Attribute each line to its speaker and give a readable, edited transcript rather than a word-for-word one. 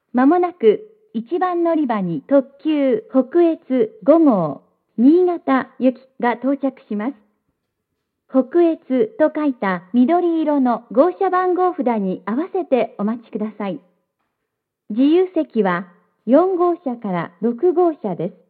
Speaker 1: まもなく1番乗り場に特急北越5号新潟行きが到着します。北越と書いた緑色の号車番号札に合わせてお待ちください。自由席は4号車から6号車です。